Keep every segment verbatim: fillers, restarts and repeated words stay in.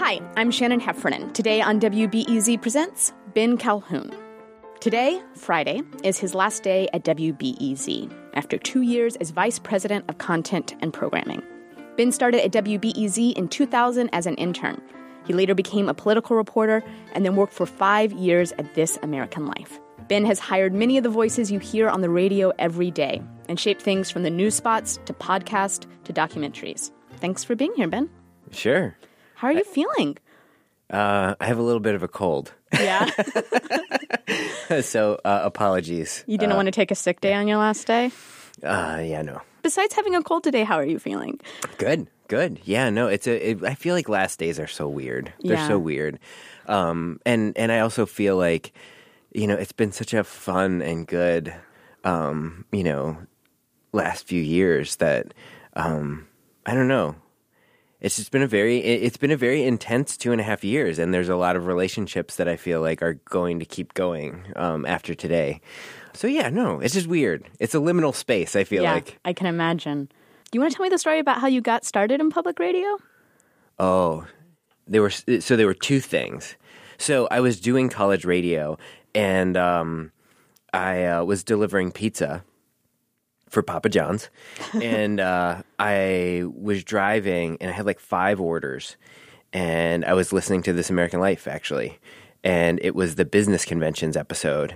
Hi, I'm Shannon Heffernan. Today on W B E Z Presents Ben Calhoun. Today, Friday, is his last day at W B E Z after two years as Vice President of Content and Programming. Ben started at W B E Z in two thousand as an intern. He later became a political reporter and then worked for five years at This American Life. Ben has hired many of the voices you hear on the radio every day and shaped things from the news spots to podcast to documentaries. Thanks for being here, Ben. Sure. How are you I, feeling? Uh, I have a little bit of a cold. Yeah? so, uh, apologies. You didn't uh, want to take a sick day on your last day? Uh, yeah, no. Besides having a cold today, how are you feeling? Good, good. Yeah, no, it's a. It, I feel like last days are so weird. They're yeah. so weird. Um, and, and I also feel like, you know, it's been such a fun and good, um, you know, last few years that, um, I don't know. It's just been a very, it's been a very intense two and a half years, and there's a lot of relationships that I feel like are going to keep going um, after today. So yeah, no, it's just weird. It's a liminal space, I feel yeah, like. I can imagine. Do you want to tell me the story about how you got started in public radio? Oh, there were so there were two things. So I was doing college radio, and um, I uh, was delivering pizza for Papa John's, and uh, I was driving, and I had like five orders, and I was listening to This American Life, actually, and it was the business conventions episode,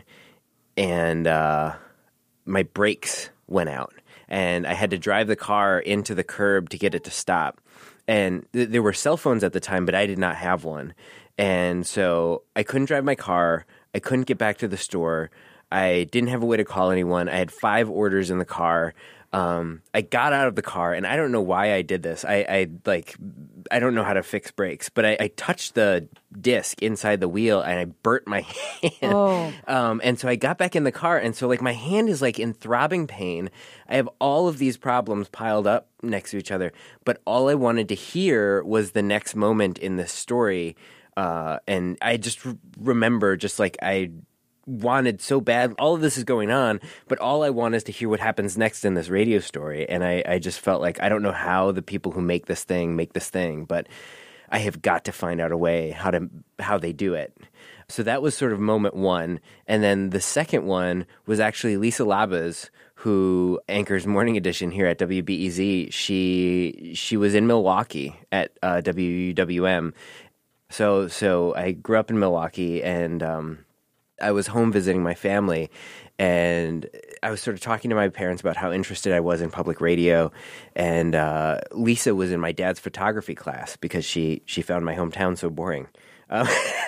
and uh, my brakes went out, and I had to drive the car into the curb to get it to stop, and th- there were cell phones at the time, but I did not have one, and so I couldn't drive my car, I couldn't get back to the store, I didn't have a way to call anyone. I had five orders in the car. Um, I got out of the car, and I don't know why I did this. I, I like, I don't know how to fix brakes, but I, I touched the disc inside the wheel, and I burnt my hand. Oh. Um, and so I got back in the car, and so like my hand is like in throbbing pain. I have all of these problems piled up next to each other, but all I wanted to hear was the next moment in this story. Uh, and I just r- remember just like I wanted so bad. All of this is going on, but all I want is to hear what happens next in this radio story. And I, I just felt like I don't know how the people who make this thing make this thing, but I have got to find out a way how to how they do it. So that was sort of moment one. And then the second one was actually Lisa Labuz, who anchors Morning Edition here at W B E Z. She she was in Milwaukee at uh, W W M. So so I grew up in Milwaukee, and um, I was home visiting my family, and I was sort of talking to my parents about how interested I was in public radio, and uh, Lisa was in my dad's photography class because she, she found my hometown so boring. Uh,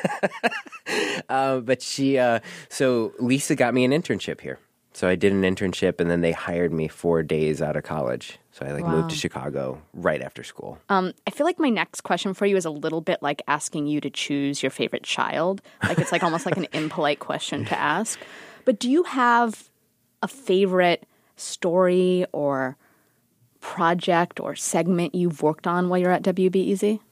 uh, but she, uh, so Lisa got me an internship here. So I did an internship, and then they hired me four days out of college. So I like wow. moved to Chicago right after school. Um, I feel like my next question for you is a little bit like asking you to choose your favorite child. Like it's like almost like an impolite question to ask. But do you have a favorite story or project or segment you've worked on while you're at W B E Z?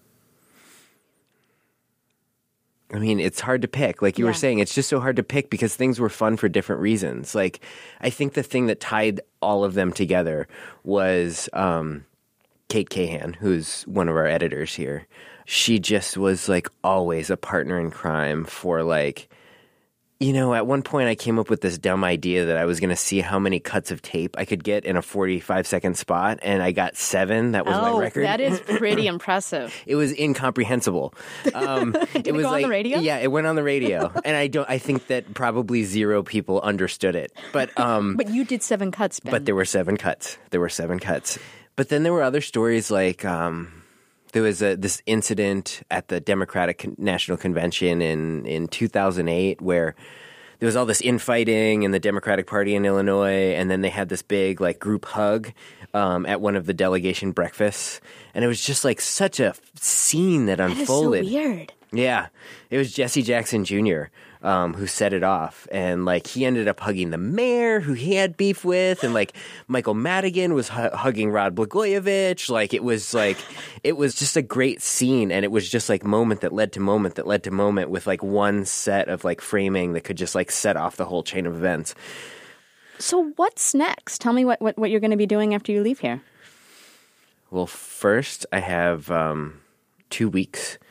I mean, it's hard to pick. Like you yeah. were saying, it's just so hard to pick because things were fun for different reasons. Like, I think the thing that tied all of them together was um, Kate Kahan, who's one of our editors here. She just was, like, always a partner in crime for, like, you know, at one point I came up with this dumb idea that I was going to see how many cuts of tape I could get in a forty-five second spot, and I got seven. That was oh, my record. That is pretty impressive. It was incomprehensible. Um, Did it was it go like, on the radio? Yeah, it went on the radio, and I don't. I think that probably zero people understood it. But um, but you did seven cuts, Ben. But there were seven cuts. There were seven cuts. But then there were other stories like. Um, There was a, this incident at the Democratic Con- National Convention in, in two thousand eight where there was all this infighting in the Democratic Party in Illinois, and then they had this big like group hug um, at one of the delegation breakfasts, and it was just like such a scene that unfolded. That is so weird. Yeah, it was Jesse Jackson Junior Um, who set it off, and like he ended up hugging the mayor who he had beef with, and like Michael Madigan was hu- hugging Rod Blagojevich. Like it was like it was just a great scene, and it was just like moment that led to moment that led to moment with like one set of like framing that could just like set off the whole chain of events. So what's next? Tell me what, what, what you're going to be doing after you leave here. Well, first I have um, two weeks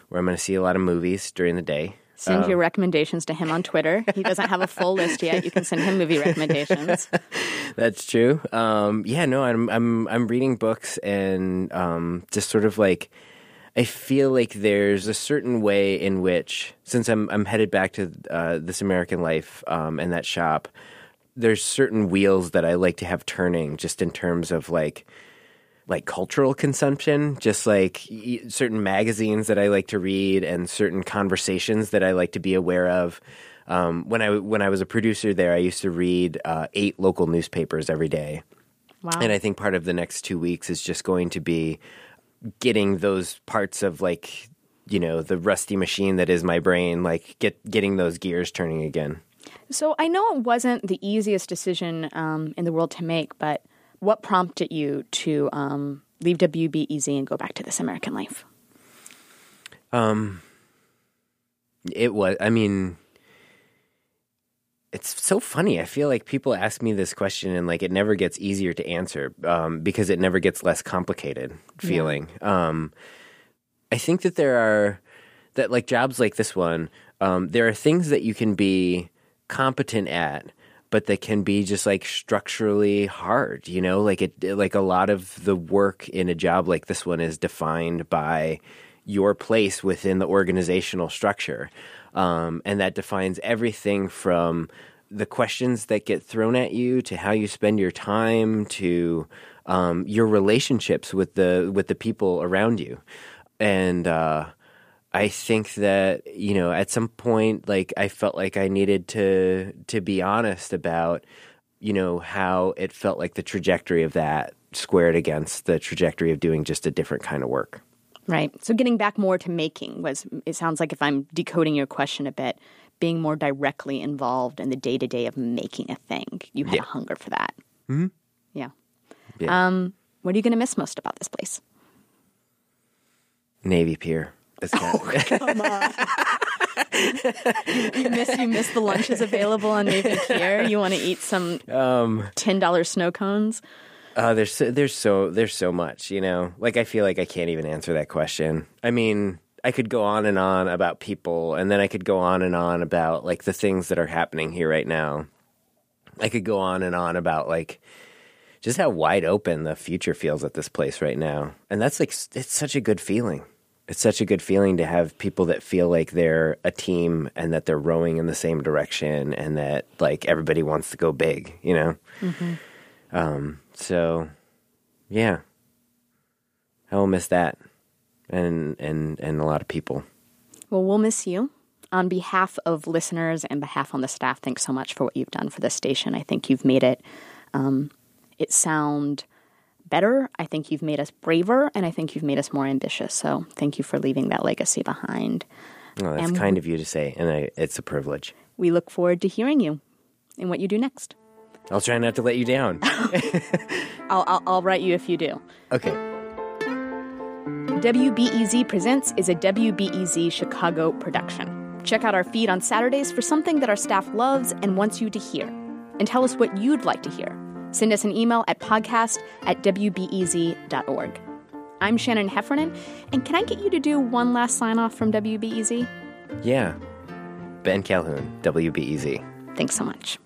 where I'm going to see a lot of movies during the day. Send um, your recommendations to him on Twitter. He doesn't have a full list yet. You can send him movie recommendations. That's true. Um, yeah, no, I'm I'm I'm reading books and um, just sort of like I feel like there's a certain way in which, since I'm I'm headed back to uh, This American Life um, and that shop, there's certain wheels that I like to have turning, just in terms of like. like cultural consumption, just like certain magazines that I like to read and certain conversations that I like to be aware of. Um, when I when I was a producer there, I used to read uh, eight local newspapers every day. Wow. And I think part of the next two weeks is just going to be getting those parts of like, you know, the rusty machine that is my brain, like get getting those gears turning again. So I know it wasn't the easiest decision um, in the world to make, but what prompted you to um, leave W B E Z and go back to This American Life? Um, it was, I mean, it's so funny. I feel like people ask me this question and like it never gets easier to answer um, because it never gets less complicated feeling. Yeah. Um, I think that there are, that like jobs like this one, um, there are things that you can be competent at, but that can be just like structurally hard, you know, like it, like a lot of the work in a job like this one is defined by your place within the organizational structure. Um, and that defines everything from the questions that get thrown at you to how you spend your time to um, your relationships with the, with the people around you. And, uh, I think that, you know, at some point, like, I felt like I needed to to be honest about, you know, how it felt like the trajectory of that squared against the trajectory of doing just a different kind of work. Right. So getting back more to making was, it sounds like if I'm decoding your question a bit, being more directly involved in the day-to-day of making a thing. You had Yeah. a hunger for that. Mm-hmm. Yeah. Yeah. Um, what are you going to miss most about this place? Navy Pier. Oh, come on. you, you miss you miss the lunches available on Navy Pier? You want to eat some um, ten dollar snow cones? Uh, there's so, there's so there's so much, you know. Like I feel like I can't even answer that question. I mean, I could go on and on about people, and then I could go on and on about like the things that are happening here right now. I could go on and on about like just how wide open the future feels at this place right now, and that's like it's such a good feeling. It's such a good feeling to have people that feel like they're a team and that they're rowing in the same direction and that like everybody wants to go big, you know? Mm-hmm. Um, so yeah, I will miss that and, and, and a lot of people. Well, we'll miss you. On behalf of listeners and behalf on the staff, thanks so much for what you've done for this station. I think you've made it, um, it sound better. I think you've made us braver, and I think you've made us more ambitious. So thank you for leaving that legacy behind. Oh, that's and kind of you to say, and I, it's a privilege. We look forward to hearing you and what you do next. I'll try not to let you down. I'll, I'll, I'll write you if you do. Okay. W B E Z Presents is a W B E Z Chicago production. Check out our feed on Saturdays for something that our staff loves and wants you to hear. And tell us what you'd like to hear. Send us an email at podcast at w b e z dot org. I'm Shannon Heffernan, and can I get you to do one last sign-off from W B E Z? Yeah. Ben Calhoun, W B E Z. Thanks so much.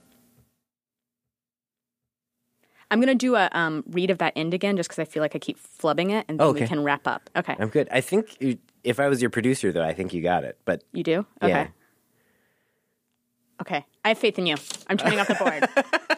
I'm going to do a um, read of that end again just because I feel like I keep flubbing it, and then okay. we can wrap up. Okay. I'm good. I think you, if I was your producer, though, I think you got it. But you do? Okay. Yeah. Okay. I have faith in you. I'm turning off the board.